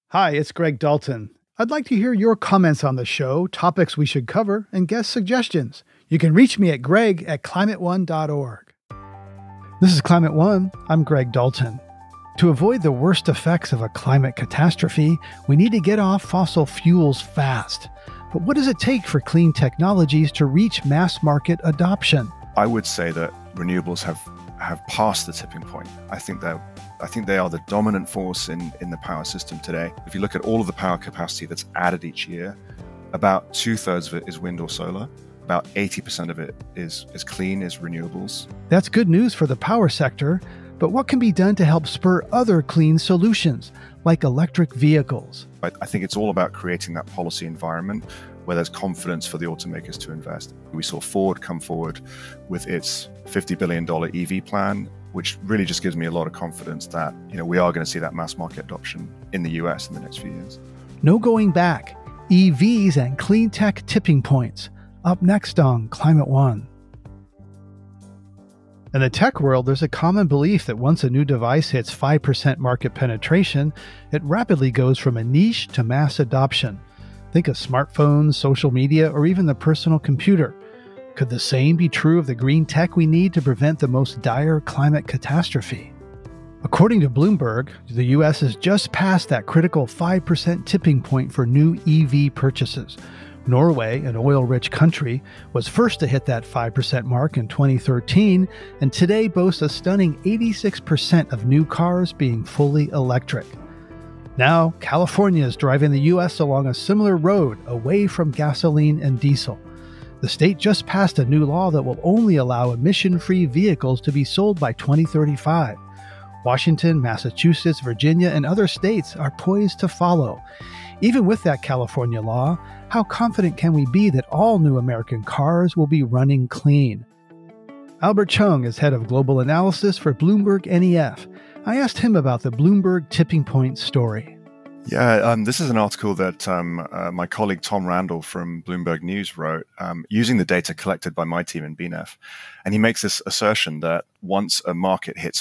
Hi, it's Greg Dalton. I'd like to hear your comments on the show, topics we should cover, and guest suggestions. You can reach me at greg@climateone.org. This is Climate One. I'm Greg Dalton. To avoid the worst effects of a climate catastrophe, we need to get off fossil fuels fast. But what does it take for clean technologies to reach mass market adoption? I would say that renewables have passed the tipping point. I think they are the dominant force in the power system today. If you look at all of the power capacity that's added each year, about 2/3 of it is wind or solar. About 80% of it is clean, is renewables. That's good news for the power sector, but what can be done to help spur other clean solutions, like electric vehicles? I think it's all about creating that policy environment where there's confidence for the automakers to invest. We saw Ford come forward with its $50 billion EV plan, which really just gives me a lot of confidence that we are going to see that mass market adoption in the US in the next few years. No going back. EVs and clean tech tipping points. Up next on Climate One. In the tech world, there's a common belief that once a new device hits 5% market penetration, it rapidly goes from a niche to mass adoption. Think of smartphones, social media, or even the personal computer. Could the same be true of the green tech we need to prevent the most dire climate catastrophe? According to Bloomberg, the U.S. has just passed that critical 5% tipping point for new EV purchases. Norway, an oil-rich country, was first to hit that 5% mark in 2013, and today boasts a stunning 86% of new cars being fully electric. Now, California is driving the U.S. along a similar road away from gasoline and diesel. The state just passed a new law that will only allow emission-free vehicles to be sold by 2035. Washington, Massachusetts, Virginia, and other states are poised to follow. Even with that California law, how confident can we be that all new American cars will be running clean? Albert Chung is head of global analysis for Bloomberg NEF. I asked him about the Bloomberg tipping point story. Yeah, this is an article that my colleague Tom Randall from Bloomberg News wrote using the data collected by my team in BNEF. And he makes this assertion that once a market hits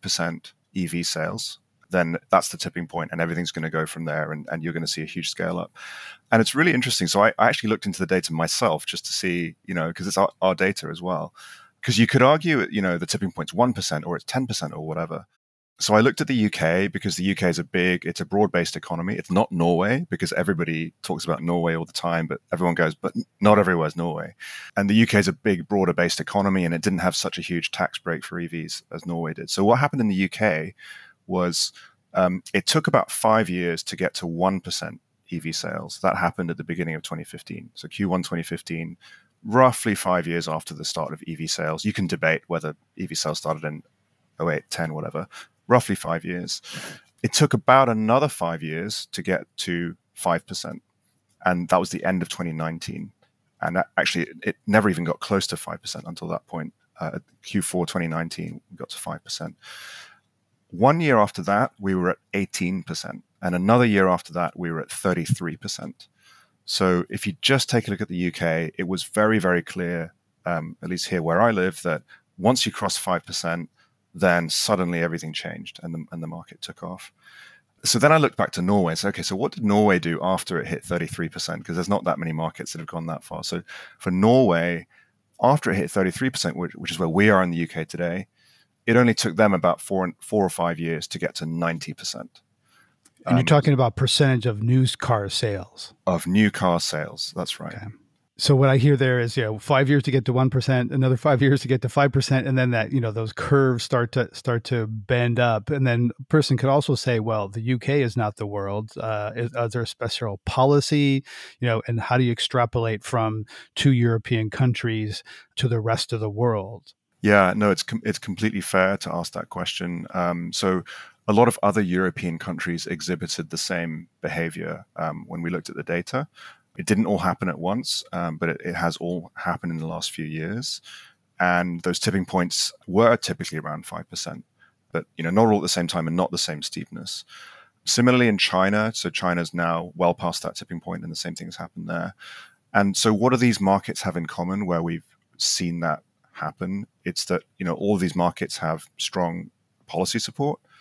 5% EV sales, then that's the tipping point and everything's going to go from there and you're going to see a huge scale up. And it's really interesting. So I actually looked into the data myself just to see, because it's our data as well. Because you could argue, the tipping point's 1% or it's 10% or whatever. So I looked at the UK because the UK is it's a broad-based economy. It's not Norway because everybody talks about Norway all the time, but everyone goes, but not everywhere is Norway. And the UK is a big, broader-based economy, and it didn't have such a huge tax break for EVs as Norway did. So what happened in the UK was it took about 5 years to get to 1% EV sales. That happened at the beginning of 2015. So Q1 2015, roughly 5 years after the start of EV sales. You can debate whether EV sales started in 08, 10, whatever. Roughly 5 years. It took about another 5 years to get to 5%. And that was the end of 2019. And actually, it never even got close to 5% until that point. Q4 2019, we got to 5%. 1 year after that, we were at 18%. And another year after that, we were at 33%. So if you just take a look at the UK, it was very, very clear, at least here where I live, that once you cross 5%, then suddenly everything changed and the market took off. So then I looked back to Norway and said, okay, so what did Norway do after it hit 33%? Because there's not that many markets that have gone that far. So for Norway, after it hit 33%, which is where we are in the UK today, it only took them about 4 or 5 years to get to 90%. And you're talking about percentage of new car sales. Of new car sales, that's right. Okay. So what I hear there is, 5 years to get to 1%, another 5 years to get to 5%, and then that, those curves start to bend up. And then a person could also say, well, the UK is not the world. Is there a special policy, and how do you extrapolate from 2 European countries to the rest of the world? Yeah, no, it's completely fair to ask that question. So a lot of other European countries exhibited the same behavior when we looked at the data. It didn't all happen at once, but it has all happened in the last few years. And those tipping points were typically around 5%, but not all at the same time and not the same steepness. Similarly in China, so China's now well past that tipping point and the same thing has happened there. And so what do these markets have in common where we've seen that happen? It's that, all of these markets have strong policy support.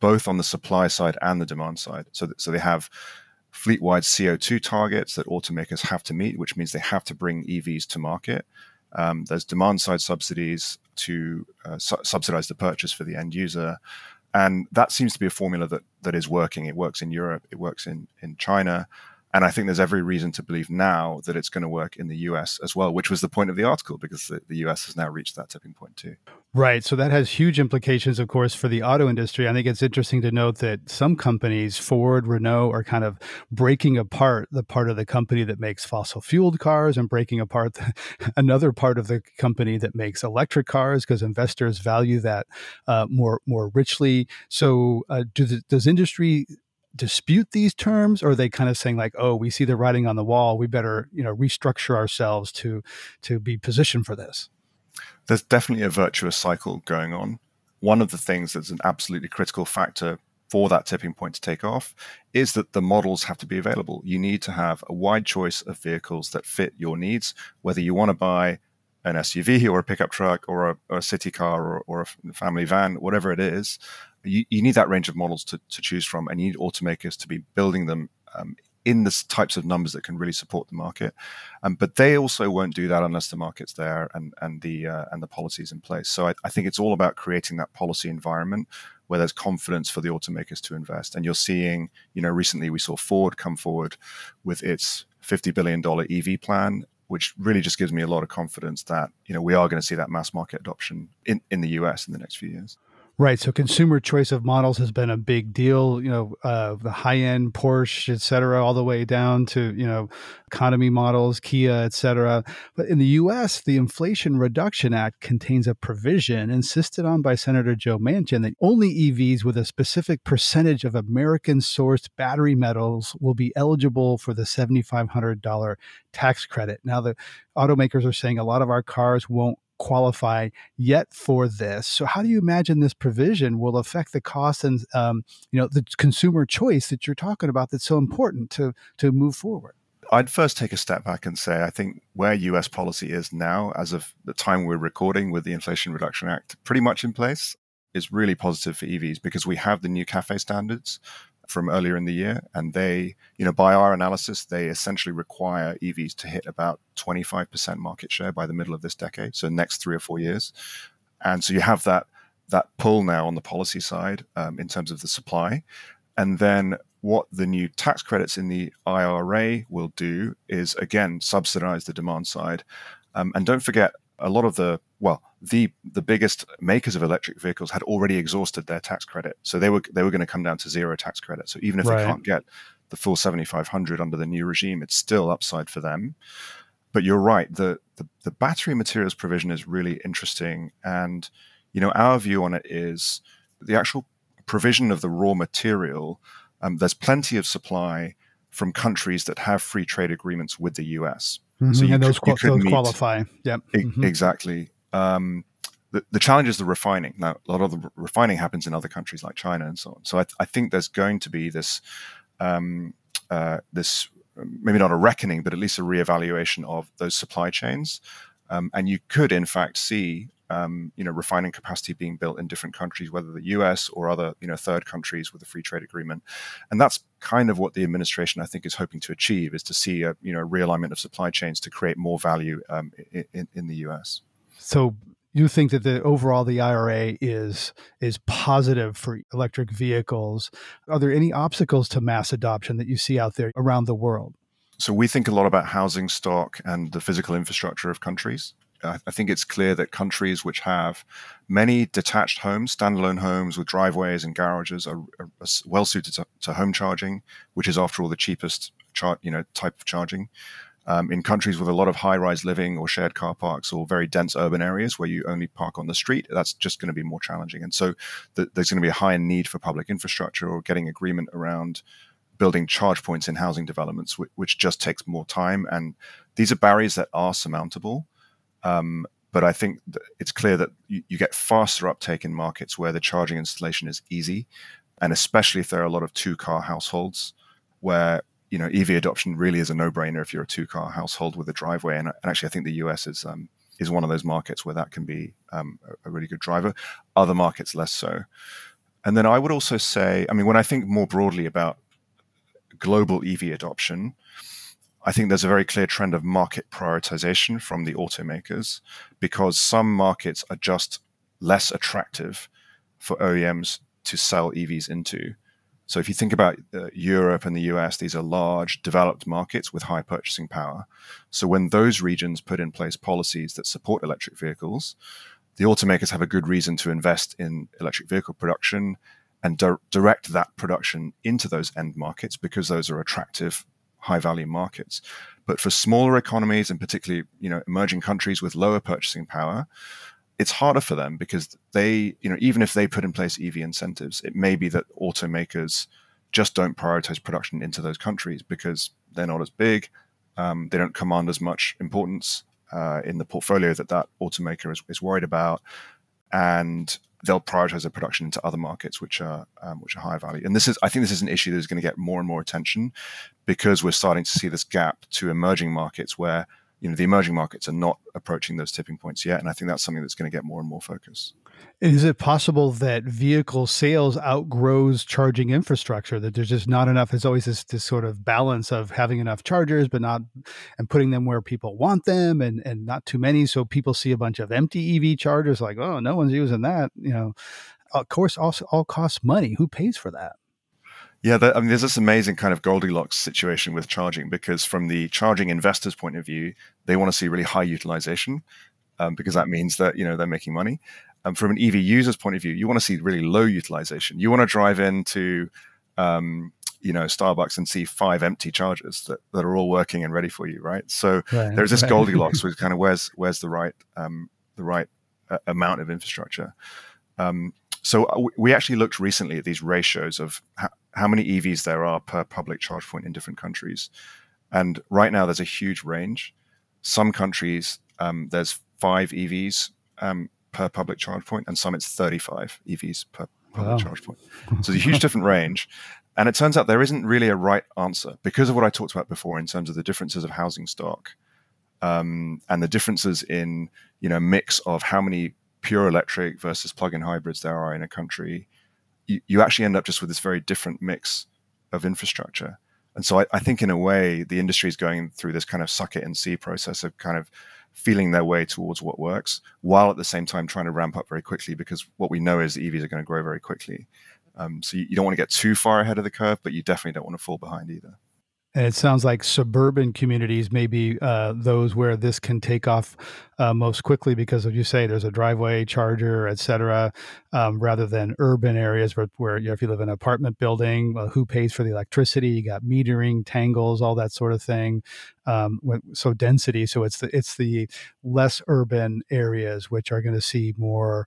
both on the supply side and the demand side. So they have fleet-wide CO2 targets that automakers have to meet, which means they have to bring EVs to market. There's demand-side subsidies to subsidize the purchase for the end user. And that seems to be a formula that is working. It works in Europe. It works in China. And I think there's every reason to believe now that it's going to work in the US as well, which was the point of the article, because the US has now reached that tipping point too. Right. So that has huge implications, of course, for the auto industry. I think it's interesting to note that some companies, Ford, Renault, are kind of breaking apart the part of the company that makes fossil fueled cars and breaking apart another part of the company that makes electric cars, because investors value that more richly. So does industry dispute these terms, or are they kind of saying like, oh, we see the writing on the wall, we better restructure ourselves to be positioned for this? There's definitely a virtuous cycle going on. One of the things that's an absolutely critical factor for that tipping point to take off is that the models have to be available. You need to have a wide choice of vehicles that fit your needs, whether you want to buy an SUV or a pickup truck or a city car or a family van, whatever it is. You need that range of models to choose from, and you need automakers to be building them in the types of numbers that can really support the market. But they also won't do that unless the market's there and the policies in place. So I think it's all about creating that policy environment where there's confidence for the automakers to invest. And you're seeing, recently we saw Ford come forward with its $50 billion EV plan, which really just gives me a lot of confidence that, we are going to see that mass market adoption in the US in the next few years. Right. So consumer choice of models has been a big deal, the high-end Porsche, et cetera, all the way down to, economy models, Kia, et cetera. But in the U.S., the Inflation Reduction Act contains a provision insisted on by Senator Joe Manchin that only EVs with a specific percentage of American-sourced battery metals will be eligible for the $7,500 tax credit. Now, the automakers are saying a lot of our cars won't qualify yet for this. So how do you imagine this provision will affect the cost and the consumer choice that you're talking about that's so important to move forward? I'd first take a step back and say I think where US policy is now, as of the time we're recording with the Inflation Reduction Act pretty much in place, is really positive for EVs, because we have the new CAFE standards from earlier in the year. And they, by our analysis, they essentially require EVs to hit about 25% market share by the middle of this decade. So next 3 or 4 years. And so you have that pull now on the policy side in terms of the supply. And then what the new tax credits in the IRA will do is, again, subsidize the demand side. And don't forget, a lot of the biggest makers of electric vehicles had already exhausted their tax credit. So they were going to come down to zero tax credit. So even if they can't get the full 7,500 under the new regime, it's still upside for them. But you're right, the battery materials provision is really interesting. And, our view on it is the actual provision of the raw material. There's plenty of supply from countries that have free trade agreements with the US. Mm-hmm. So those qualify. Yep. Mm-hmm. Exactly. The challenge is the refining. Now, a lot of the refining happens in other countries like China and so on. So I think there's going to be this maybe not a reckoning, but at least a reevaluation of those supply chains. And you could, in fact, see refining capacity being built in different countries, whether the US or other third countries with a free trade agreement. And that's kind of what the administration, I think, is hoping to achieve, is to see a realignment of supply chains to create more value in the US. So you think that the IRA is positive for electric vehicles. Are there any obstacles to mass adoption that you see out there around the world? So we think a lot about housing stock and the physical infrastructure of countries. I think it's clear that countries which have many detached homes, standalone homes with driveways and garages, are well suited to home charging, which is, after all, the cheapest type of charging. In countries with a lot of high-rise living or shared car parks or very dense urban areas where you only park on the street, that's just going to be more challenging. And so there's going to be a higher need for public infrastructure or getting agreement around building charge points in housing developments, which just takes more time. And these are barriers that are surmountable. But I think it's clear that you get faster uptake in markets where the charging installation is easy, and especially if there are a lot of two-car households where EV adoption really is a no-brainer if you're a two-car household with a driveway. And actually, I think the US is one of those markets where that can be a really good driver. Other markets less so. And then I would also say, I mean, when I think more broadly about global EV adoption, I think there's a very clear trend of market prioritization from the automakers, because some markets are just less attractive for OEMs to sell EVs into. So if you think about Europe and the US, these are large, developed markets with high purchasing power. So when those regions put in place policies that support electric vehicles, the automakers have a good reason to invest in electric vehicle production and direct that production into those end markets, because those are attractive, high-value markets. But for smaller economies, and particularly emerging countries with lower purchasing power, it's harder for them, because they, even if they put in place EV incentives, it may be that automakers just don't prioritize production into those countries because they're not as big. They don't command as much importance in the portfolio that automaker is worried about, and they'll prioritize their production into other markets which are higher value. And I think this is an issue that is going to get more and more attention, because we're starting to see this gap to emerging markets where the emerging markets are not approaching those tipping points yet. And I think that's something that's going to get more and more focus. Is it possible that vehicle sales outgrows charging infrastructure, that there's just not enough? There's always this sort of balance of having enough chargers, but not, and putting them where people want them, and not too many. So people see a bunch of empty EV chargers like, oh, no one's using that. Of course, also all costs money. Who pays for that? Yeah, there's this amazing kind of Goldilocks situation with charging, because from the charging investor's point of view, they want to see really high utilization, because that means that they're making money. From an EV user's point of view, you want to see really low utilization. You want to drive into Starbucks and see 5 empty chargers that are all working and ready for you, right? So there's this Goldilocks with kind of where's the right amount of infrastructure. So we actually looked recently at these ratios of how many EVs there are per public charge point in different countries. And right now there's a huge range. Some countries, there's 5 EVs per public charge point, and some it's 35 EVs per public charge point. So there's a huge different range. And it turns out there isn't really a right answer, because of what I talked about before in terms of the differences of housing stock, and the differences in mix of how many pure electric versus plug-in hybrids there are in a country. You actually end up just with this very different mix of infrastructure. And so I think in a way the industry is going through this kind of suck it and see process of kind of feeling their way towards what works, while at the same time trying to ramp up very quickly, because what we know is the EVs are going to grow very quickly. So you don't want to get too far ahead of the curve, but you definitely don't want to fall behind either. And it sounds like suburban communities may be those where this can take off most quickly, because, as you say, there's a driveway charger, et cetera, rather than urban areas where if you live in an apartment building, who pays for the electricity? You got metering, tangles, all that sort of thing. So density. So it's the less urban areas which are going to see more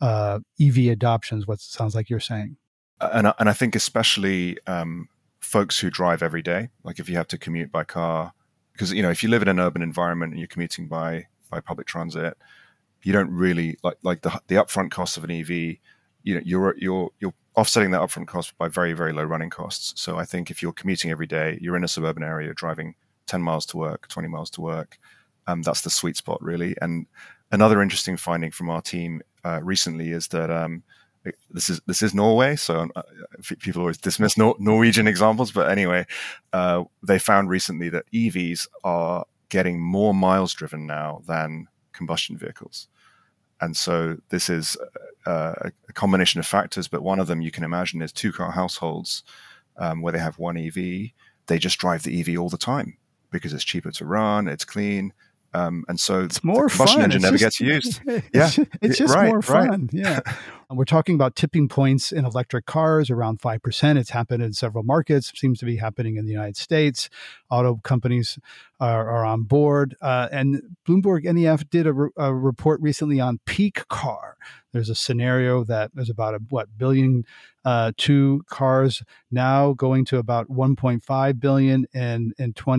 EV adoptions, what sounds like you're saying. And I think especially folks who drive every day, like if you have to commute by car, because if you live in an urban environment and you're commuting by public transit, you don't really like the upfront cost of an EV. You're offsetting that upfront cost by very, very low running costs. So I think if you're commuting every day, you're in a suburban area, you're driving 10 miles to work, 20 miles to work. That's the sweet spot, really. And another interesting finding from our team recently is that this is Norway, so people always dismiss Norwegian examples, but anyway, they found recently that EVs are getting more miles driven now than combustion vehicles. And so this is a combination of factors, but one of them you can imagine is 2-car households where they have one EV. They just drive the EV all the time because it's cheaper to run, it's clean. And so it's more the combustion fun. engine never gets used. It's just more fun. Yeah. And we're talking about tipping points in electric cars around 5%. It's happened in several markets. Seems to be happening in the United States. Auto companies are on board. And Bloomberg NEF did a report recently on peak car. There's a scenario that there's about billion two cars now, going to about 1.5 billion in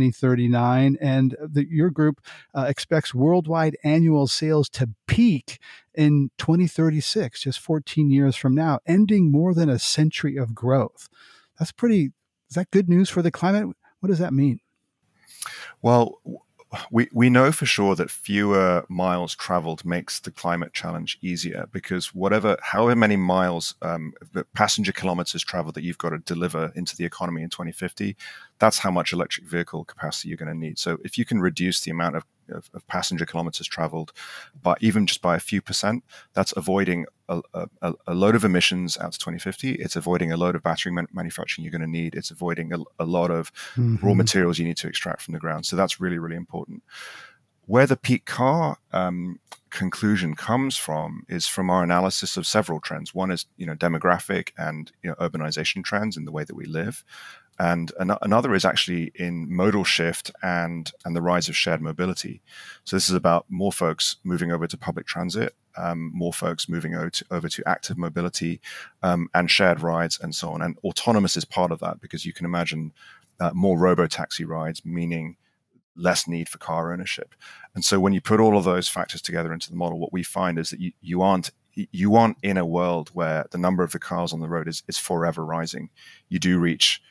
2039. And your group expects worldwide annual sales to peak in 2036, just 14 years from now, ending more than a century of growth. Is that good news for the climate? What does that mean? Well, we know for sure that fewer miles traveled makes the climate challenge easier, because however many miles, passenger kilometers traveled that you've got to deliver into the economy in 2050, that's how much electric vehicle capacity you're going to need. So if you can reduce the amount of passenger kilometers traveled by even just by a few percent, that's avoiding a load of emissions out to 2050. It's avoiding a load of battery manufacturing you're going to need. It's avoiding a lot of raw materials you need to extract from the ground. So that's really, really important. Where the peak car conclusion comes from is from our analysis of several trends. One is, demographic and urbanization trends in the way that we live. And another is actually in modal shift and the rise of shared mobility. So this is about more folks moving over to public transit, more folks moving over to active mobility, and shared rides and so on. And autonomous is part of that, because you can imagine more robo-taxi rides, meaning less need for car ownership. And so when you put all of those factors together into the model, what we find is that you aren't in a world where the number of the cars on the road is forever rising. You do reach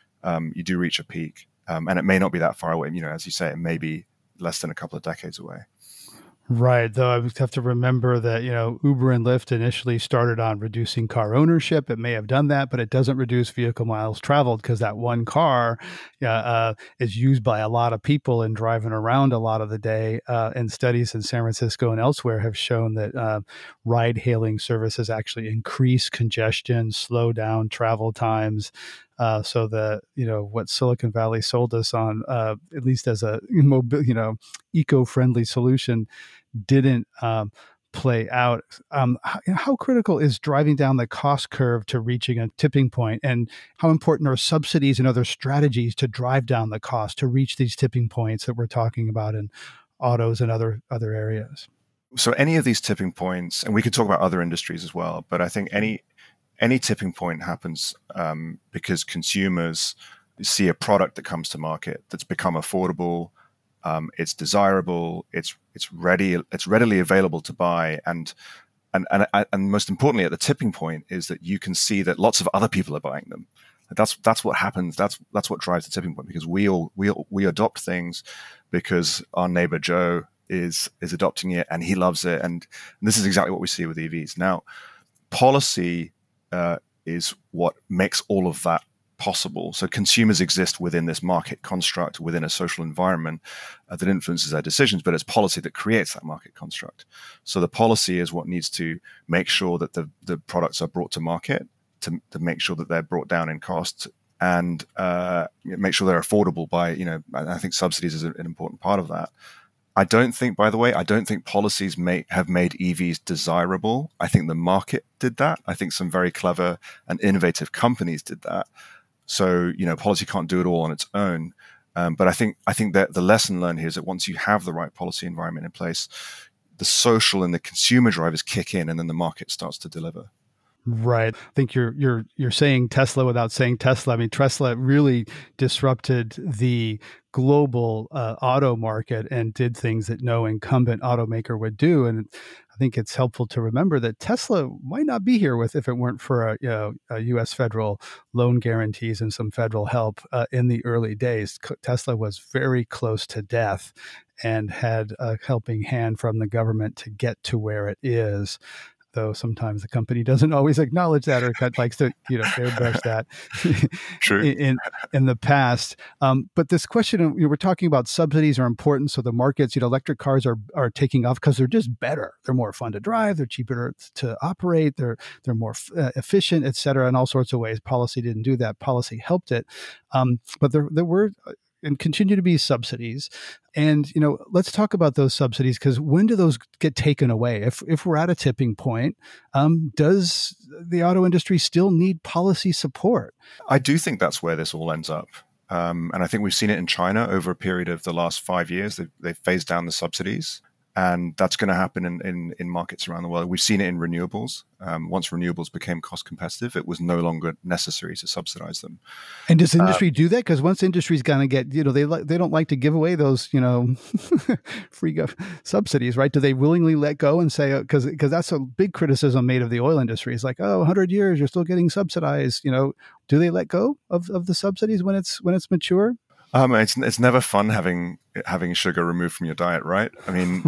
a peak, and it may not be that far away. As you say, it may be less than a couple of decades away. Right. Though I have to remember that, Uber and Lyft initially started on reducing car ownership. It may have done that, but it doesn't reduce vehicle miles traveled, because that one car is used by a lot of people and driving around a lot of the day. And studies in San Francisco and elsewhere have shown that ride-hailing services actually increase congestion, slow down travel times. So that, what Silicon Valley sold us on, at least as a eco-friendly solution, didn't play out. How critical is driving down the cost curve to reaching a tipping point, and how important are subsidies and other strategies to drive down the cost to reach these tipping points that we're talking about in autos and other areas? So any of these tipping points, and we could talk about other industries as well, but I think any tipping point happens because consumers see a product that comes to market that's become affordable, it's desirable, it's readily available to buy, and most importantly, at the tipping point is that you can see that lots of other people are buying them. That's what happens. That's what drives the tipping point, because we adopt things because our neighbor Joe is adopting it and he loves it, and this is exactly what we see with EVs now. Policy is what makes all of that possible. So consumers exist within this market construct, within a social environment that influences their decisions, but it's policy that creates that market construct. So the policy is what needs to make sure that the products are brought to market, to make sure that they're brought down in cost, and make sure they're affordable by, I think subsidies is an important part of that. I don't think policies have made EVs desirable. I think the market did that. I think some very clever and innovative companies did that. So, policy can't do it all on its own. But I think that the lesson learned here is that once you have the right policy environment in place, the social and the consumer drivers kick in, and then the market starts to deliver. Right. I think you're saying Tesla without saying Tesla. I mean, Tesla really disrupted the global auto market and did things that no incumbent automaker would do. And I think it's helpful to remember that Tesla might not be here if it weren't for a U.S. federal loan guarantees and some federal help in the early days. Tesla was very close to death and had a helping hand from the government to get to where it is. Though sometimes the company doesn't always acknowledge that, or likes to, airbrush that True. in the past. But this question, we're talking about subsidies are important. So the markets, electric cars are taking off because they're just better. They're more fun to drive. They're cheaper to operate. They're more efficient, et cetera, in all sorts of ways. Policy didn't do that. Policy helped it. But there were and continue to be subsidies. And, let's talk about those subsidies, because when do those get taken away? If we're at a tipping point, does the auto industry still need policy support? I do think that's where this all ends up. And I think we've seen it in China over a period of the last 5 years. They've phased down the subsidies. And that's going to happen in markets around the world. We've seen it in renewables. Once renewables became cost competitive, it was no longer necessary to subsidize them. And does industry do that? Because once industry's going to get, they don't like to give away those, free subsidies, right? Do they willingly let go and say, because that's a big criticism made of the oil industry. It's like, 100 years, you're still getting subsidized. Do they let go of the subsidies when it's mature? It's never fun having sugar removed from your diet, right? I mean,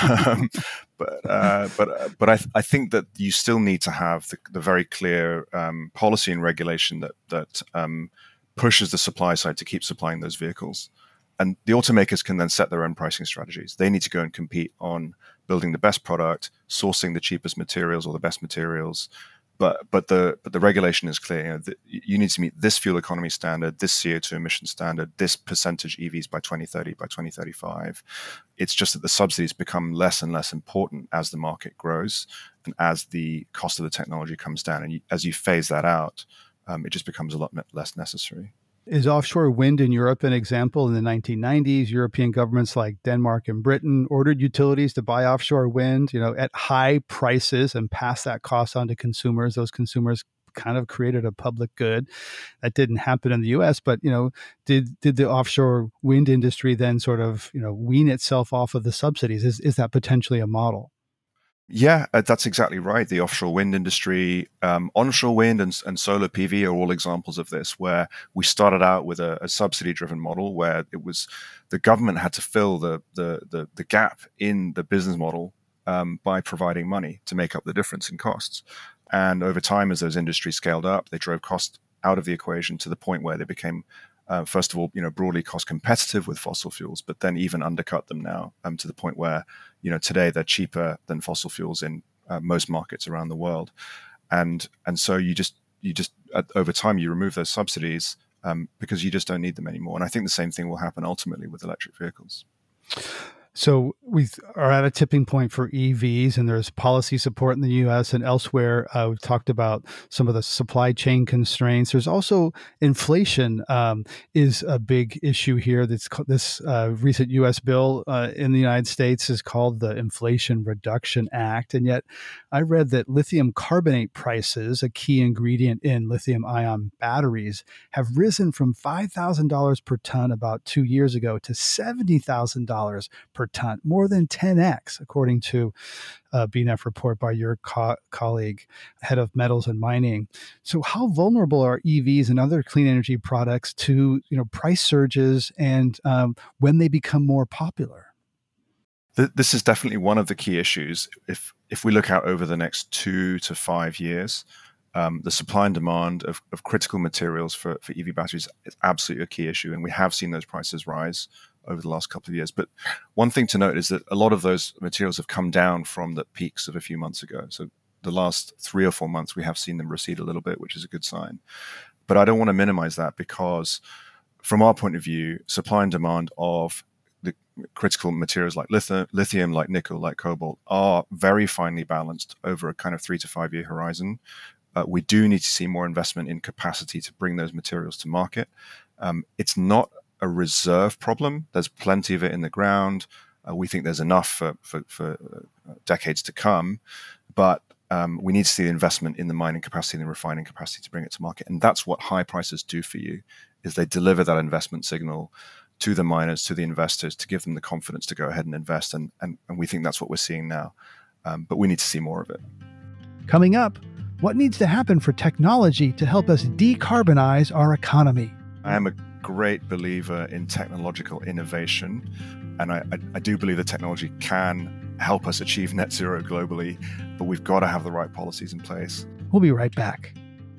I think that you still need to have the very clear policy and regulation that pushes the supply side to keep supplying those vehicles, and the automakers can then set their own pricing strategies. They need to go and compete on building the best product, sourcing the cheapest materials or the best materials. But the regulation is clear. You know, you need to meet this fuel economy standard, this CO2 emission standard, this percentage EVs by 2030, by 2035. It's just that the subsidies become less and less important as the market grows and as the cost of the technology comes down. And as you phase that out, it just becomes a lot less necessary. Is offshore wind in Europe an example? In the 1990s, European governments like Denmark and Britain ordered utilities to buy offshore wind, at high prices and pass that cost on to consumers. Those consumers kind of created a public good. That didn't happen in the US, but, did the offshore wind industry then sort of, wean itself off of the subsidies? Is that potentially a model? Yeah, that's exactly right. The offshore wind industry, onshore wind and solar PV are all examples of this, where we started out with a subsidy-driven model where it was the government had to fill the gap in the business model by providing money to make up the difference in costs. And over time, as those industries scaled up, they drove cost out of the equation to the point where they became first of all, broadly cost competitive with fossil fuels, but then even undercut them now to the point where, today they're cheaper than fossil fuels in most markets around the world. And so you just over time, you remove those subsidies because you just don't need them anymore. And I think the same thing will happen ultimately with electric vehicles. So we are at a tipping point for EVs, and there's policy support in the U.S. and elsewhere. We've talked about some of the supply chain constraints. There's also inflation is a big issue here. This recent U.S. bill in the United States is called the Inflation Reduction Act. And yet I read that lithium carbonate prices, a key ingredient in lithium-ion batteries, have risen from $5,000 per ton about 2 years ago to $70,000 per ton, more than 10x, according to a BNEF report by your colleague, head of metals and mining. So how vulnerable are EVs and other clean energy products to price surges and when they become more popular? This is definitely one of the key issues. If we look out over the next 2 to 5 years, the supply and demand of critical materials for EV batteries is absolutely a key issue, and we have seen those prices rise over the last couple of years. But one thing to note is that a lot of those materials have come down from the peaks of a few months ago. So the last 3 or 4 months, we have seen them recede a little bit, which is a good sign. But I don't want to minimize that, because from our point of view, supply and demand of the critical materials like lithium, like nickel, like cobalt, are very finely balanced over a kind of 3 to 5 year horizon. We do need to see more investment in capacity to bring those materials to market. It's not a reserve problem. There's plenty of it in the ground. We think there's enough for decades to come, but we need to see the investment in the mining capacity and the refining capacity to bring it to market. And that's what high prices do for you, is they deliver that investment signal to the miners, to the investors, to give them the confidence to go ahead and invest. And we think that's what we're seeing now. But we need to see more of it. Coming up, what needs to happen for technology to help us decarbonize our economy? I am a great believer in technological innovation, and I do believe that technology can help us achieve net zero globally, but we've got to have the right policies in place. We'll be right back.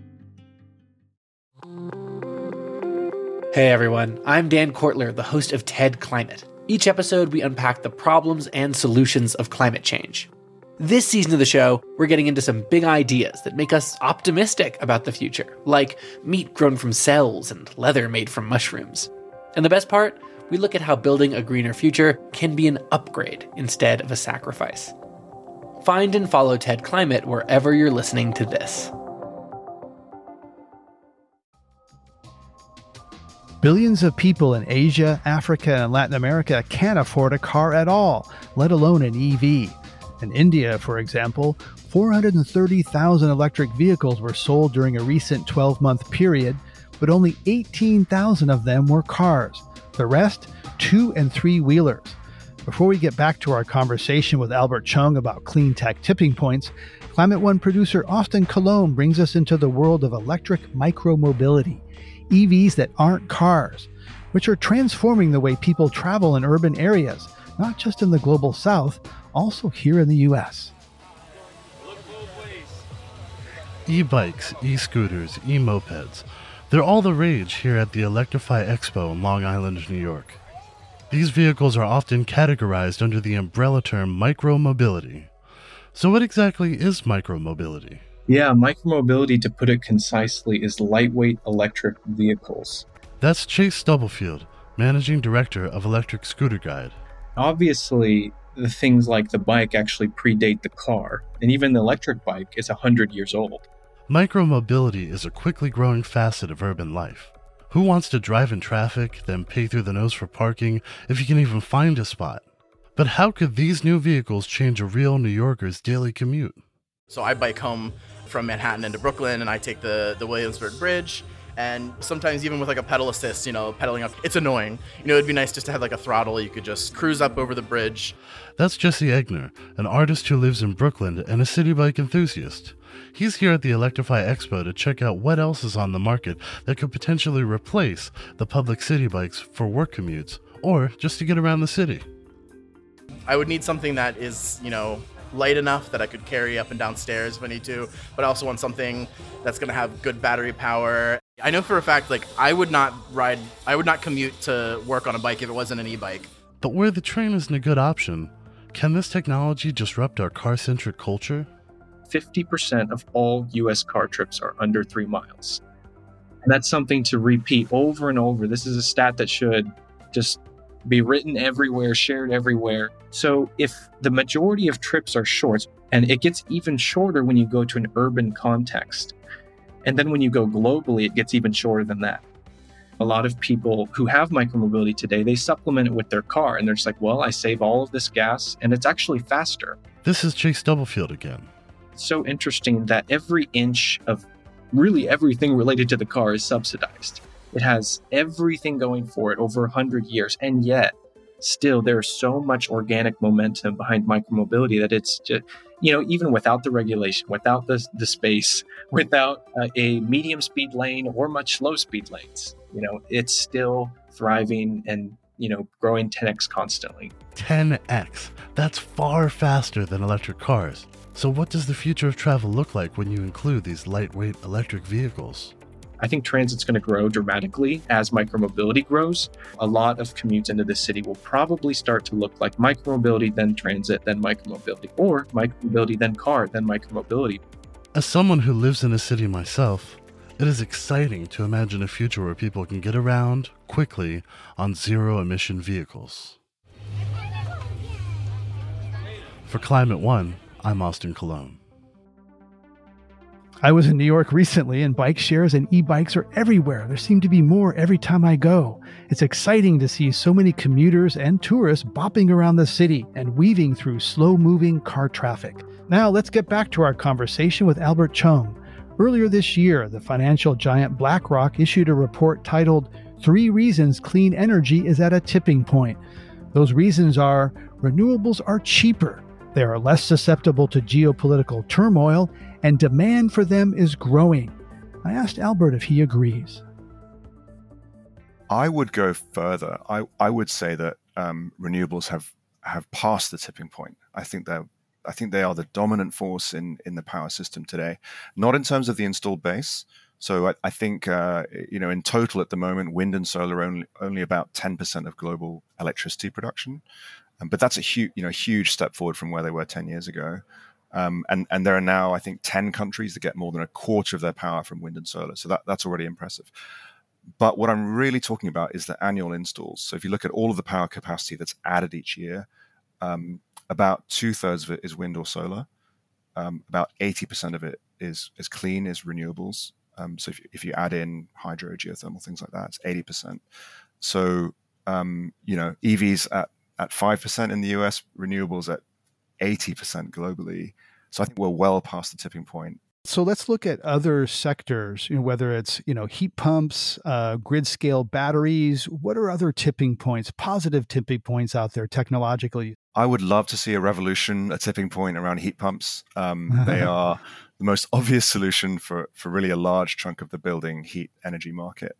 Hey everyone, I'm Dan Kortler, the host of TED Climate. Each episode, we unpack the problems and solutions of climate change. This season of the show, we're getting into some big ideas that make us optimistic about the future, like meat grown from cells and leather made from mushrooms. And the best part, we look at how building a greener future can be an upgrade instead of a sacrifice. Find and follow TED Climate wherever you're listening to this. Billions of people in Asia, Africa, and Latin America can't afford a car at all, let alone an EV. In India, for example, 430,000 electric vehicles were sold during a recent 12-month period, but only 18,000 of them were cars. The rest, 2- and 3-wheelers. Before we get back to our conversation with Albert Chung about clean tech tipping points, Climate One producer Austin Colomb brings us into the world of electric micromobility, EVs that aren't cars. which are transforming the way people travel in urban areas, not just in the global south, also here in the US. E-bikes, e-scooters, e-mopeds. They're all the rage here at the Electrify Expo in Long Island, New York. These vehicles are often categorized under the umbrella term micromobility. So what exactly is micromobility? Yeah, micromobility, to put it concisely, is lightweight electric vehicles. That's Chase Stubblefield, Managing Director of Electric Scooter Guide. Obviously, the things like the bike actually predate the car, and even the electric bike is 100 years old. Micromobility is a quickly growing facet of urban life. Who wants to drive in traffic, then pay through the nose for parking if you can even find a spot? But how could these new vehicles change a real New Yorker's daily commute? So I bike home from Manhattan into Brooklyn, and I take the Williamsburg Bridge, and sometimes even with like a pedal assist, pedaling up, it's annoying. It'd be nice just to have like a throttle. You could just cruise up over the bridge. That's Jesse Egner, an artist who lives in Brooklyn and a city bike enthusiast. He's here at the Electrify Expo to check out what else is on the market that could potentially replace the public city bikes for work commutes, or just to get around the city. I would need something that is, light enough that I could carry up and down stairs if I need to, but I also want something that's going to have good battery power. I know for a fact, I would not commute to work on a bike if it wasn't an e-bike. But where the train isn't a good option, can this technology disrupt our car-centric culture? 50% of all U.S. car trips are under 3 miles. And that's something to repeat over and over. This is a stat that should just be written everywhere, shared everywhere. So if the majority of trips are short, and it gets even shorter when you go to an urban context, and then when you go globally, it gets even shorter than that. A lot of people who have micromobility today, they supplement it with their car, and they're just like, well, I save all of this gas, and it's actually faster. This is Chase Stubblefield again. It's so interesting that every inch of really everything related to the car is subsidized. It has everything going for it over 100 years, and yet still there's so much organic momentum behind micromobility that it's just, even without the regulation, without the space, without a medium speed lane or much slow speed lanes, it's still thriving and, growing 10x constantly. 10x. That's far faster than electric cars. So what does the future of travel look like when you include these lightweight electric vehicles? I think transit's going to grow dramatically as micromobility grows. A lot of commutes into the city will probably start to look like micromobility, then transit, then micromobility, or micromobility, then car, then micromobility. As someone who lives in a city myself, it is exciting to imagine a future where people can get around quickly on zero-emission vehicles. For Climate One, I'm Austin Colon. I was in New York recently, and bike shares and e-bikes are everywhere. There seem to be more every time I go. It's exciting to see so many commuters and tourists bopping around the city and weaving through slow-moving car traffic. Now let's get back to our conversation with Albert Chung. Earlier this year, the financial giant BlackRock issued a report titled 3 Reasons Clean Energy is at a Tipping Point. Those reasons are: renewables are cheaper, they are less susceptible to geopolitical turmoil, and demand for them is growing. I asked Albert if he agrees. I would go further. I would say that renewables have passed the tipping point. I think they are the dominant force in the power system today, not in terms of the installed base. So I think in total at the moment, wind and solar are only about 10% of global electricity production, but that's a huge step forward from where they were 10 years ago. And there are now, I think, 10 countries that get more than a quarter of their power from wind and solar. So that's already impressive. But what I'm really talking about is the annual installs. So if you look at all of the power capacity that's added each year, about 2/3 of it is wind or solar. About 80% of it is clean, is renewables. So if you add in hydro, geothermal, things like that, it's 80%. So, EVs at 5% in the US, renewables at 80% globally. So I think we're well past the tipping point. So let's look at other sectors, whether it's, heat pumps, grid scale batteries. What are other tipping points, positive tipping points out there technologically? I would love to see a tipping point around heat pumps. They are the most obvious solution for really a large chunk of the building heat energy market.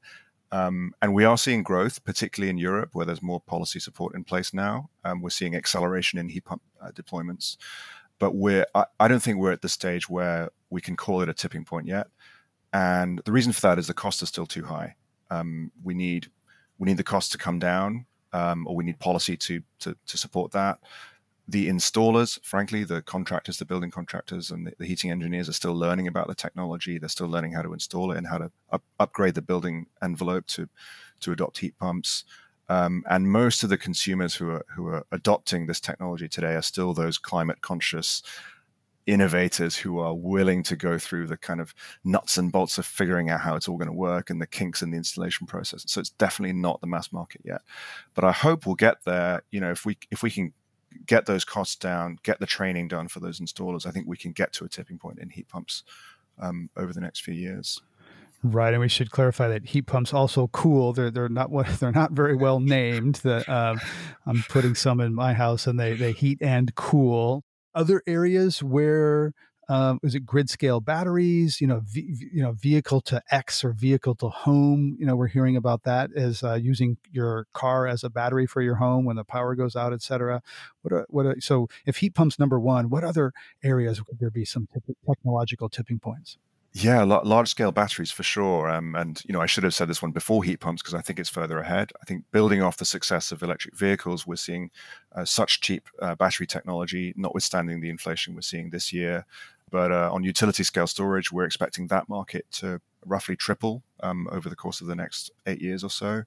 And we are seeing growth, particularly in Europe, where there's more policy support in place now. We're seeing acceleration in heat pump deployments. But I don't think we're at the stage where we can call it a tipping point yet. And the reason for that is the costs are still too high. We need the cost to come down, or we need policy to support that. The installers, frankly, the contractors, the building contractors and the heating engineers are still learning about the technology. They're still learning how to install it and how to upgrade the building envelope to adopt heat pumps. And most of the consumers who are adopting this technology today are still those climate conscious innovators who are willing to go through the kind of nuts and bolts of figuring out how it's all going to work and the kinks in the installation process. So it's definitely not the mass market yet. But I hope we'll get there. If we can get those costs down, get the training done for those installers, I think we can get to a tipping point in heat pumps over the next few years. Right, and we should clarify that heat pumps also cool. They're not very well named. That I'm putting some in my house, and they heat and cool. Other areas where is it grid scale batteries? Vehicle to X or vehicle to home. We're hearing about that as using your car as a battery for your home when the power goes out, et cetera. So if heat pumps number one, what other areas would there be some technological tipping points? Yeah, large-scale batteries for sure. And I should have said this one before heat pumps because I think it's further ahead. I think building off the success of electric vehicles, we're seeing such cheap battery technology, notwithstanding the inflation we're seeing this year. But on utility-scale storage, we're expecting that market to roughly triple over the course of the next 8 years or so.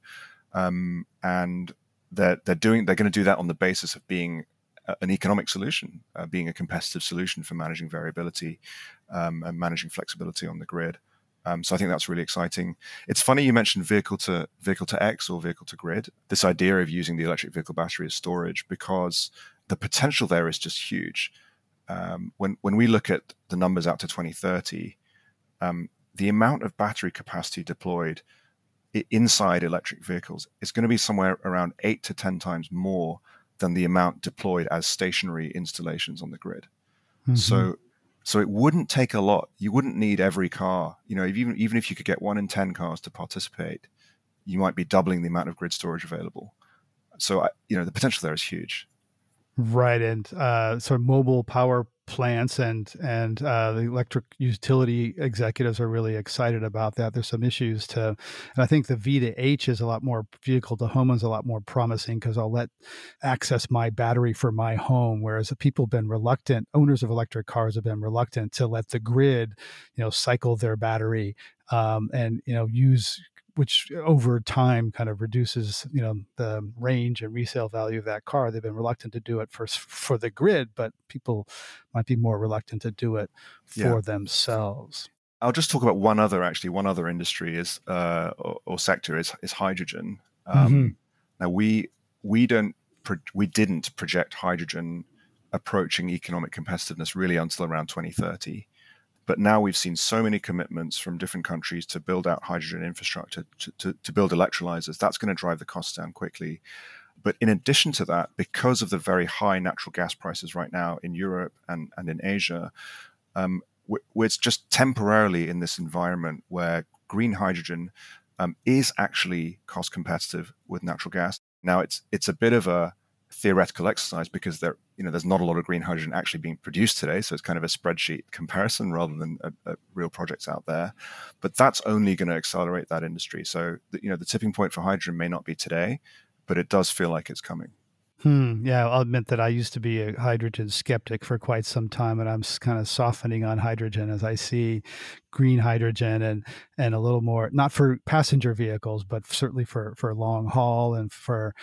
And they're going to do that on the basis of being an economic solution, being a competitive solution for managing variability and managing flexibility on the grid. So I think that's really exciting. It's funny you mentioned vehicle to X or vehicle to grid, this idea of using the electric vehicle battery as storage, because the potential there is just huge. When we look at the numbers out to 2030, the amount of battery capacity deployed inside electric vehicles is going to be somewhere around 8 to 10 times more than the amount deployed as stationary installations on the grid. Mm-hmm. So it wouldn't take a lot. You wouldn't need every car. Even if you could get 1 in 10 cars to participate, you might be doubling the amount of grid storage available. So the potential there is huge. Right, and so mobile power plants and the electric utility executives are really excited about that. There's some issues and I think the V to H is a lot more, vehicle to home is a lot more promising because I'll access my battery for my home, whereas people have been reluctant, owners of electric cars have been reluctant to let the grid, cycle their battery and use, which over time kind of reduces, the range and resale value of that car. They've been reluctant to do it for the grid, but people might be more reluctant to do it for themselves. I'll just talk about one other industry is or sector is hydrogen. Now we didn't project hydrogen approaching economic competitiveness really until around 2030. But now we've seen so many commitments from different countries to build out hydrogen infrastructure, to build electrolyzers. That's going to drive the costs down quickly. But in addition to that, because of the very high natural gas prices right now in Europe and in Asia, we're just temporarily in this environment where green hydrogen is actually cost competitive with natural gas. Now, it's a bit of a theoretical exercise because there's not a lot of green hydrogen actually being produced today, so it's kind of a spreadsheet comparison rather than a real projects out there. But that's only going to accelerate that industry. So the tipping point for hydrogen may not be today, but it does feel like it's coming. Yeah, I'll admit that I used to be a hydrogen skeptic for quite some time, and I'm kind of softening on hydrogen as I see green hydrogen and a little more, not for passenger vehicles, but certainly for long haul and for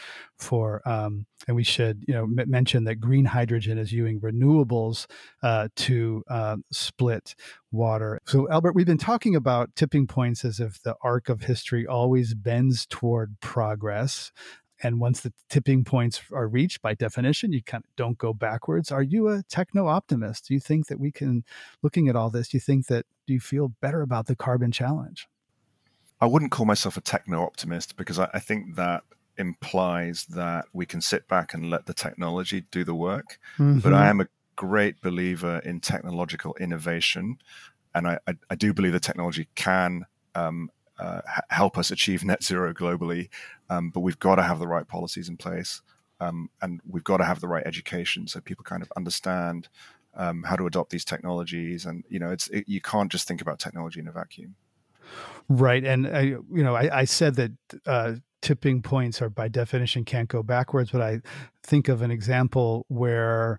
and we should mention that green hydrogen is using renewables to split water. So Albert, we've been talking about tipping points as if the arc of history always bends toward progress. And once the tipping points are reached, by definition, you kind of don't go backwards. Are you a techno-optimist? Do you think that looking at all this, do you feel better about the carbon challenge? I wouldn't call myself a techno-optimist because I think that implies that we can sit back and let the technology do the work. Mm-hmm. But I am a great believer in technological innovation. And I do believe the technology can help us achieve net zero globally. But we've got to have the right policies in place, and we've got to have the right education so people kind of understand how to adopt these technologies. And you can't just think about technology in a vacuum. Right. And I said that tipping points are by definition can't go backwards, but I think of an example where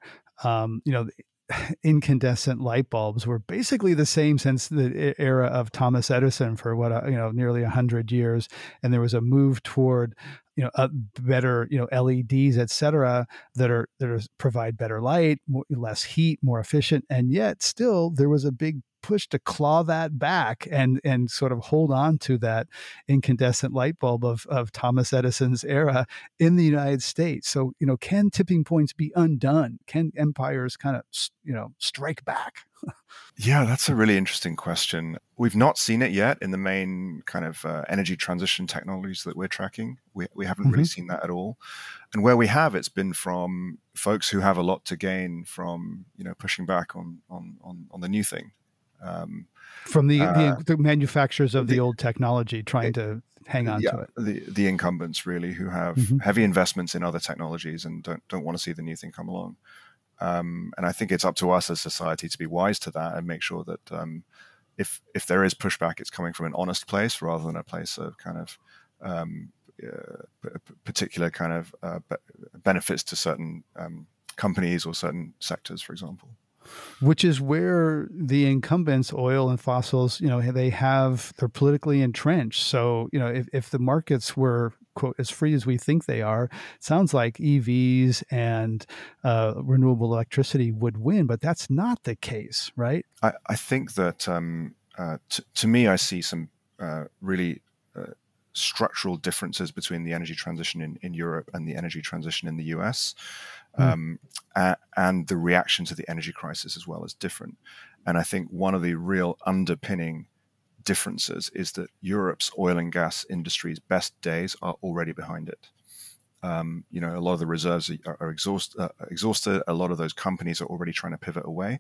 incandescent light bulbs were basically the same since the era of Thomas Edison for nearly 100 years, and there was a move toward better LEDs, et cetera, that provide better light, less heat, more efficient, and yet still there was a big push to claw that back and sort of hold on to that incandescent light bulb of Thomas Edison's era in the United States. So, can tipping points be undone? Can empires kind of, strike back? Yeah, that's a really interesting question. We've not seen it yet in the main kind of energy transition technologies that we're tracking. We haven't really seen that at all. And where we have, it's been from folks who have a lot to gain from, pushing back on the new thing. From the manufacturers of the old technology trying to hang on to it. The incumbents really who have heavy investments in other technologies and don't want to see the new thing come along. And I think it's up to us as society to be wise to that and make sure that if there is pushback, it's coming from an honest place rather than a place of kind of particular kind of benefits to certain companies or certain sectors, for example. Which is where the incumbents, oil and fossils, they're politically entrenched. So, if the markets were, quote, as free as we think they are, it sounds like EVs and renewable electricity would win, but that's not the case, right? I think that to me, I see some really structural differences between the energy transition in Europe and the energy transition in the US. And the reaction to the energy crisis as well is different. And I think one of the real underpinning differences is that Europe's oil and gas industry's best days are already behind it. A lot of the reserves are exhausted. A lot of those companies are already trying to pivot away.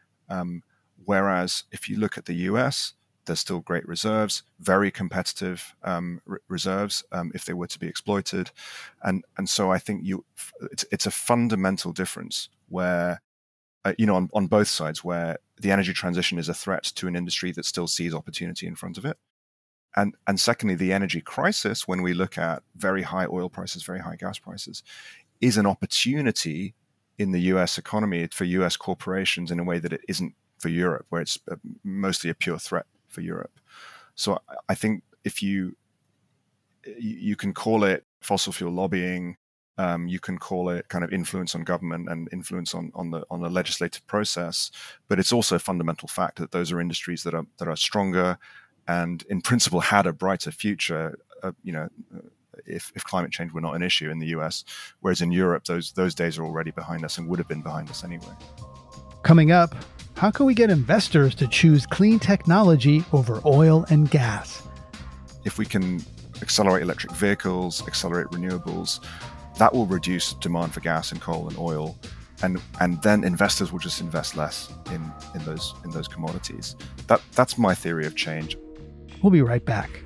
Whereas if you look at the US, there's still great reserves, very competitive reserves if they were to be exploited, and so I think it's a fundamental difference where on both sides, where the energy transition is a threat to an industry that still sees opportunity in front of it, and secondly, the energy crisis, when we look at very high oil prices, very high gas prices, is an opportunity in the U.S. economy for U.S. corporations in a way that it isn't for Europe, where it's mostly a pure threat for Europe. So I think if you can call it fossil fuel lobbying, you can call it kind of influence on government and influence on the legislative process, but it's also a fundamental fact that those are industries that are stronger and in principle had a brighter future, if climate change were not an issue in the US, whereas in Europe those days are already behind us and would have been behind us anyway. Coming up, how can we get investors to choose clean technology over oil and gas? If we can accelerate electric vehicles, accelerate renewables, that will reduce demand for gas and coal and oil, and then investors will just invest less in those commodities. That's my theory of change. We'll be right back.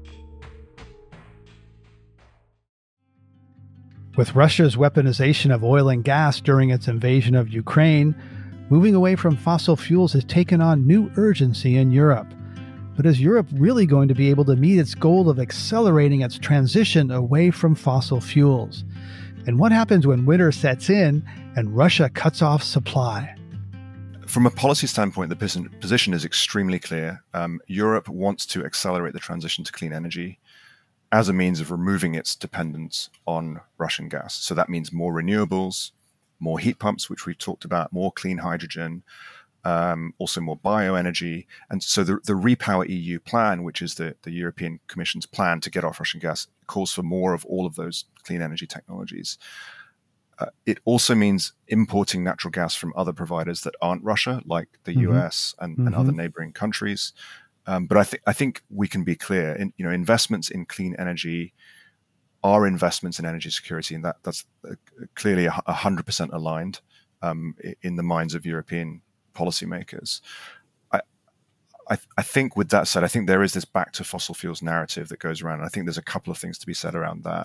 With Russia's weaponization of oil and gas during its invasion of Ukraine, moving away from fossil fuels has taken on new urgency in Europe. But is Europe really going to be able to meet its goal of accelerating its transition away from fossil fuels? And what happens when winter sets in and Russia cuts off supply? From a policy standpoint, the position is extremely clear. Europe wants to accelerate the transition to clean energy as a means of removing its dependence on Russian gas. So that means more renewables, more heat pumps, which we've talked about, more clean hydrogen, also more bioenergy. And so the Repower EU plan, which is the European Commission's plan to get off Russian gas, calls for more of all of those clean energy technologies. It also means importing natural gas from other providers that aren't Russia, like the US and other neighboring countries. But I think we can be clear, investments in clean energy are investments in energy security, and that's clearly 100% aligned in the minds of European policymakers. I think with that said, I think there is this back to fossil fuels narrative that goes around. And I think there's a couple of things to be said around that.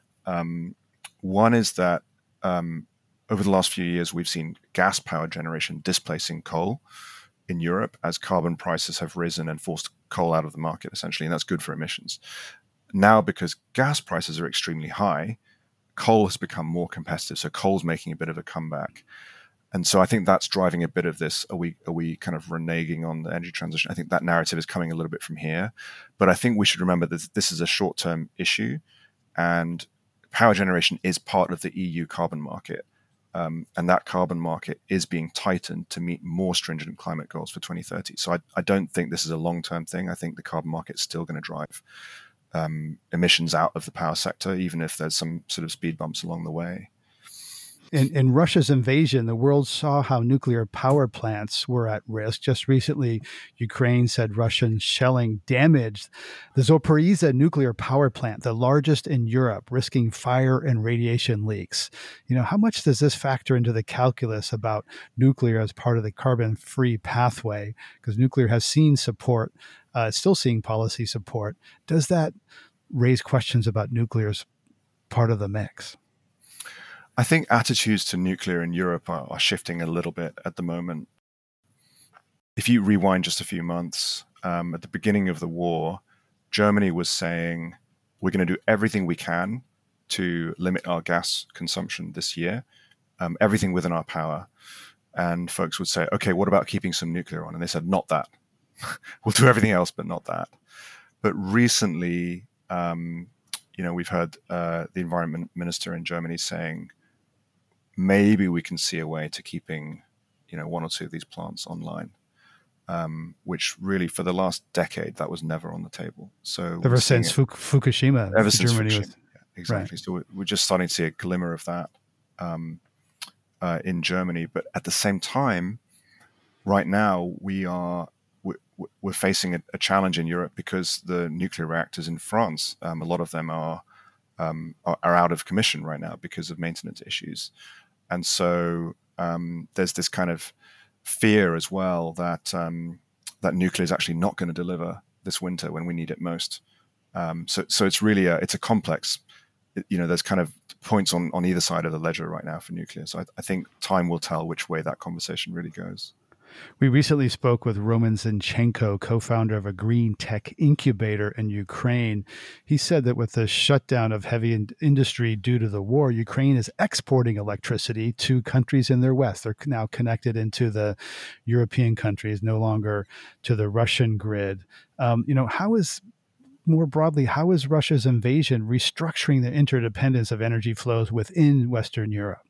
One is that over the last few years, we've seen gas power generation displacing coal in Europe as carbon prices have risen and forced coal out of the market, essentially, and that's good for emissions. Now, because gas prices are extremely high, coal has become more competitive. So coal's making a bit of a comeback. And so I think that's driving a bit of this. Are we kind of reneging on the energy transition? I think that narrative is coming a little bit from here. But I think we should remember that this is a short-term issue, and power generation is part of the EU carbon market. And that carbon market is being tightened to meet more stringent climate goals for 2030. So I don't think this is a long-term thing. I think the carbon market is still going to drive emissions out of the power sector, even if there's some sort of speed bumps along the way. In Russia's invasion, the world saw how nuclear power plants were at risk. Just recently, Ukraine said Russian shelling damaged the Zaporizhzhia nuclear power plant, the largest in Europe, risking fire and radiation leaks. How much does this factor into the calculus about nuclear as part of the carbon-free pathway? Because nuclear has seen support, still seeing policy support. Does that raise questions about nuclear's part of the mix? I think attitudes to nuclear in Europe are shifting a little bit at the moment. If you rewind just a few months, at the beginning of the war, Germany was saying, we're going to do everything we can to limit our gas consumption this year, everything within our power. And folks would say, okay, what about keeping some nuclear on? And they said, not that. We'll do everything else, but not that. But recently, we've heard the environment minister in Germany saying, maybe we can see a way to keeping, one or two of these plants online, which really for the last decade, that was never on the table. So ever since Fukushima, ever since Fukushima, yeah, exactly. Right. So we're just starting to see a glimmer of that in Germany. But at the same time, right now we're facing a challenge in Europe because the nuclear reactors in France, a lot of them are out of commission right now because of maintenance issues. And so there's this kind of fear as well that that nuclear is actually not going to deliver this winter when we need it most. So it's really it's a complex. There's kind of points on either side of the ledger right now for nuclear. So I think time will tell which way that conversation really goes. We recently spoke with Roman Zinchenko, co-founder of a green tech incubator in Ukraine. He said that with the shutdown of heavy industry due to the war, Ukraine is exporting electricity to countries in their west. They're now connected into the European countries, no longer to the Russian grid. More broadly, how is Russia's invasion restructuring the interdependence of energy flows within Western Europe?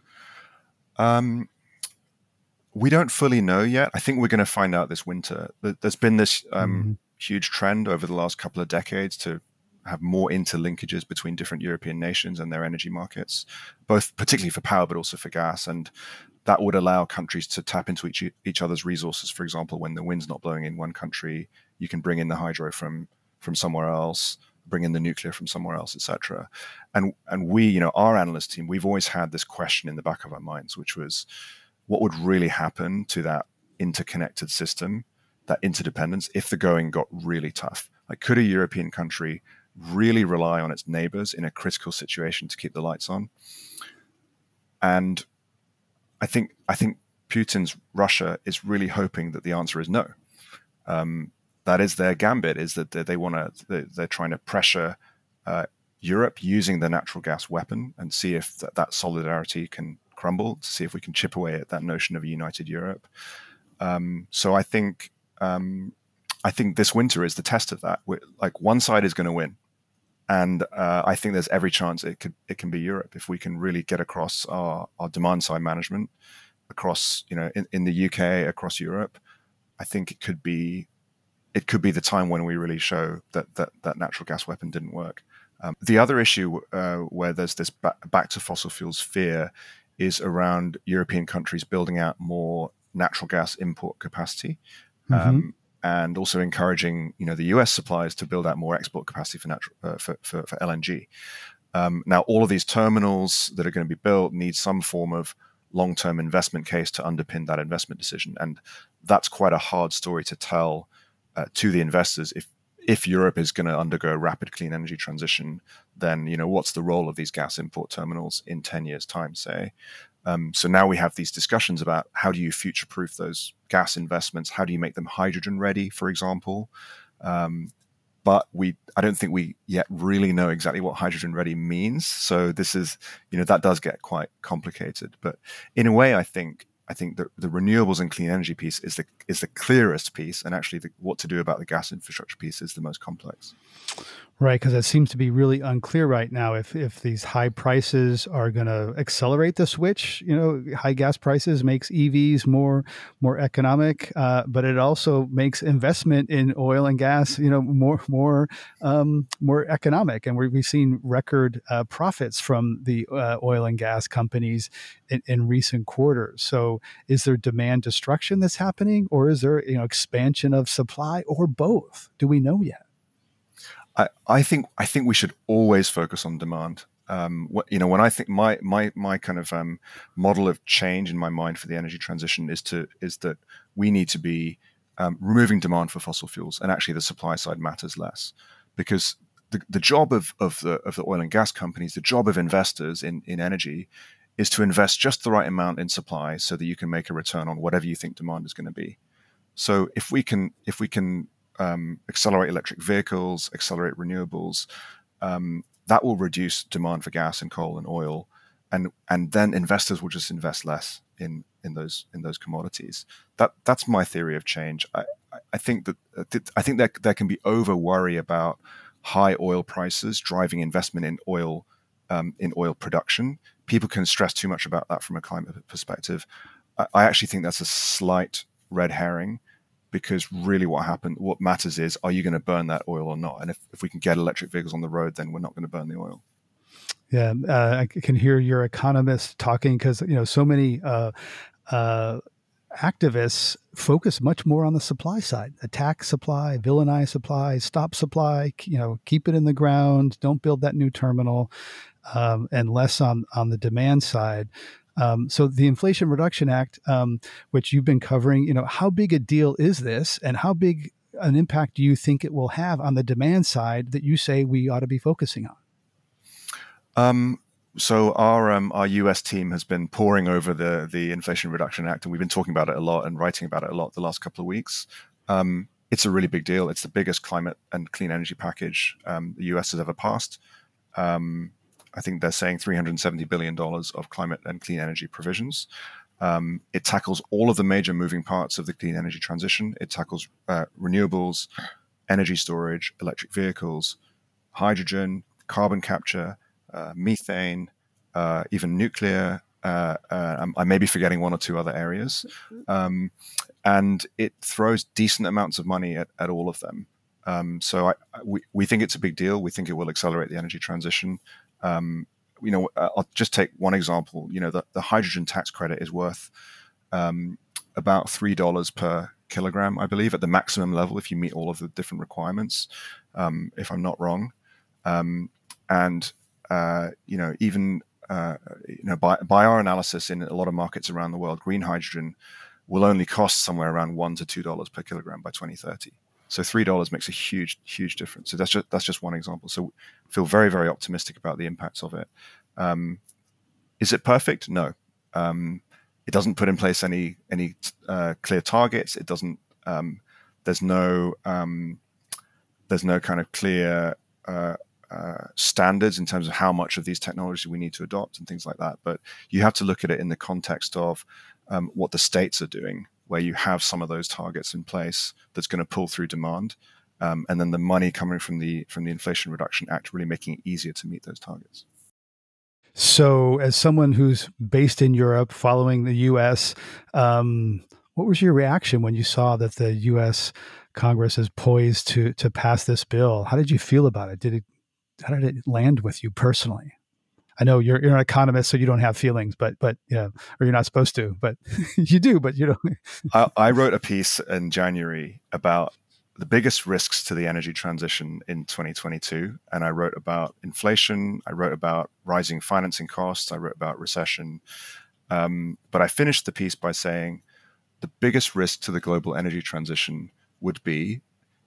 We don't fully know yet. I think we're going to find out this winter. There's been this huge trend over the last couple of decades to have more interlinkages between different European nations and their energy markets, both particularly for power, but also for gas. And that would allow countries to tap into each other's resources. For example, when the wind's not blowing in one country, you can bring in the hydro from somewhere else, bring in the nuclear from somewhere else, etc. And we, our analyst team, we've always had this question in the back of our minds, which was, what would really happen to that interconnected system, that interdependence, if the going got really tough? Like, could a European country really rely on its neighbors in a critical situation to keep the lights on? And I think Putin's Russia is really hoping that the answer is no. That is their gambit, is that they're trying to pressure Europe using the natural gas weapon and see if that solidarity can crumble, to see if we can chip away at that notion of a united Europe. So I think this winter is the test of that. Like, one side is going to win, and I think there's every chance it can be Europe if we can really get across our demand side management across in the UK, across Europe. I think it could be the time when we really show that natural gas weapon didn't work. The other issue where there's this back to fossil fuels fear is around European countries building out more natural gas import capacity, and also encouraging the US suppliers to build out more export capacity for LNG. Now, all of these terminals that are going to be built need some form of long-term investment case to underpin that investment decision, and that's quite a hard story to tell to the investors. If Europe is going to undergo a rapid clean energy transition, then what's the role of these gas import terminals in 10 years' time, say? So now we have these discussions about how do you future-proof those gas investments? How do you make them hydrogen ready, for example? But I don't think we yet really know exactly what hydrogen ready means. So this is, that does get quite complicated. But in a way, I think the renewables and clean energy piece is the clearest piece, and actually what to do about the gas infrastructure piece is the most complex. Right, because it seems to be really unclear right now if these high prices are going to accelerate the switch. High gas prices makes EVs more economic, but it also makes investment in oil and gas, more economic. And we've seen record profits from the oil and gas companies in recent quarters. So, is there demand destruction that's happening, or is there expansion of supply, or both? Do we know yet? I think we should always focus on demand. When I think my kind of model of change in my mind for the energy transition is that we need to be removing demand for fossil fuels, and actually the supply side matters less, because the job of the oil and gas companies, the job of investors in energy, is to invest just the right amount in supply so that you can make a return on whatever you think demand is going to be. So if we can accelerate electric vehicles, accelerate renewables, that will reduce demand for gas and coal and oil, and then investors will just invest less in those commodities. That's my theory of change. I think that there can be over worry about high oil prices driving investment in oil production. People can stress too much about that from a climate perspective. I actually think that's a slight red herring, because really what matters is, are you going to burn that oil or not? And if we can get electric vehicles on the road, then we're not going to burn the oil. Yeah, I can hear your economist talking, because so many activists focus much more on the supply side: attack supply, villainize supply, stop supply. Keep it in the ground, don't build that new terminal, and less on the demand side. So the Inflation Reduction Act, which you've been covering, how big a deal is this, and how big an impact do you think it will have on the demand side that you say we ought to be focusing on? So our US team has been poring over the Inflation Reduction Act, and we've been talking about it a lot and writing about it a lot the last couple of weeks. It's a really big deal. It's the biggest climate and clean energy package the US has ever passed. I think they're saying $370 billion of climate and clean energy provisions. It tackles all of the major moving parts of the clean energy transition. It tackles renewables, energy storage, electric vehicles, hydrogen, carbon capture, methane, even nuclear. I may be forgetting one or two other areas. And it throws decent amounts of money at all of them. So we think it's a big deal. We think it will accelerate the energy transition. I'll just take one example. The hydrogen tax credit is worth about $3 per kilogram, I believe, at the maximum level if you meet all of the different requirements, if I'm not wrong. Even by our analysis in a lot of markets around the world, green hydrogen will only cost somewhere around $1 to $2 per kilogram by 2030. So $3 makes a huge, huge difference. So that's just one example. So I feel very, very optimistic about the impacts of it. Is it perfect? No. It doesn't put in place any clear targets. It doesn't. There's no kind of clear standards in terms of how much of these technologies we need to adopt and things like that. But you have to look at it in the context of what the states are doing, where you have some of those targets in place that's going to pull through demand, and then the money coming from the Inflation Reduction Act really making it easier to meet those targets. So as someone who's based in Europe following the U.S., what was your reaction when you saw that the U.S. Congress is poised to pass this bill? How did you feel about it? How did it land with you personally? I know you're an economist, so you don't have feelings, but or you're not supposed to, but you do, but you don't. I wrote a piece in January about the biggest risks to the energy transition in 2022. And I wrote about inflation. I wrote about rising financing costs. I wrote about recession. But I finished the piece by saying the biggest risk to the global energy transition would be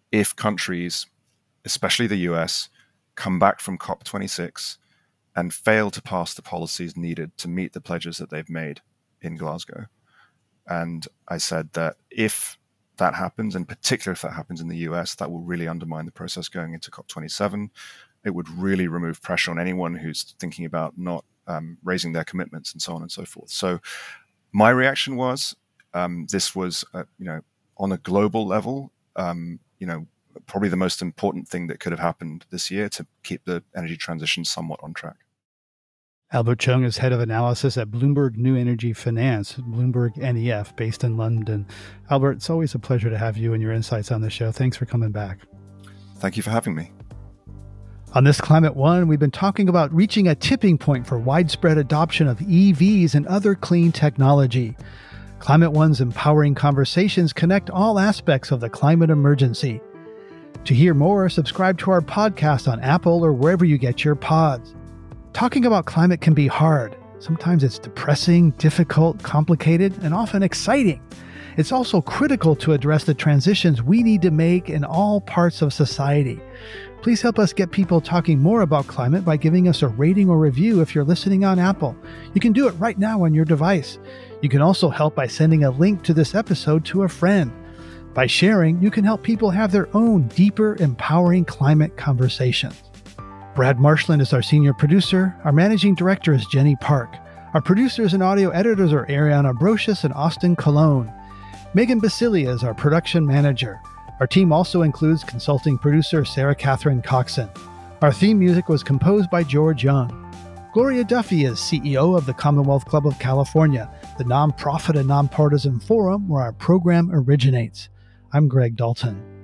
if countries, especially the US, come back from COP26 and fail to pass the policies needed to meet the pledges that they've made in Glasgow. And I said that if that happens, in particular if that happens in the US, that will really undermine the process going into COP27. It would really remove pressure on anyone who's thinking about not raising their commitments and so on and so forth. So my reaction was, this was, on a global level, probably the most important thing that could have happened this year to keep the energy transition somewhat on track. Albert Chung is head of analysis at Bloomberg New Energy Finance, Bloomberg NEF, based in London. Albert, it's always a pleasure to have you and your insights on the show. Thanks for coming back. Thank you for having me. On this Climate One, we've been talking about reaching a tipping point for widespread adoption of EVs and other clean technology. Climate One's empowering conversations connect all aspects of the climate emergency. To hear more, subscribe to our podcast on Apple or wherever you get your pods. Talking about climate can be hard. Sometimes it's depressing, difficult, complicated, and often exciting. It's also critical to address the transitions we need to make in all parts of society. Please help us get people talking more about climate by giving us a rating or review if you're listening on Apple. You can do it right now on your device. You can also help by sending a link to this episode to a friend. By sharing, you can help people have their own deeper, empowering climate conversations. Brad Marshland is our senior producer. Our managing director is Jenny Park. Our producers and audio editors are Ariana Brocious and Austin Colon. Megan Basilia is our production manager. Our team also includes consulting producer Sarah Catherine Coxon. Our theme music was composed by George Young. Gloria Duffy is CEO of the Commonwealth Club of California, the nonprofit and nonpartisan forum where our program originates. I'm Greg Dalton.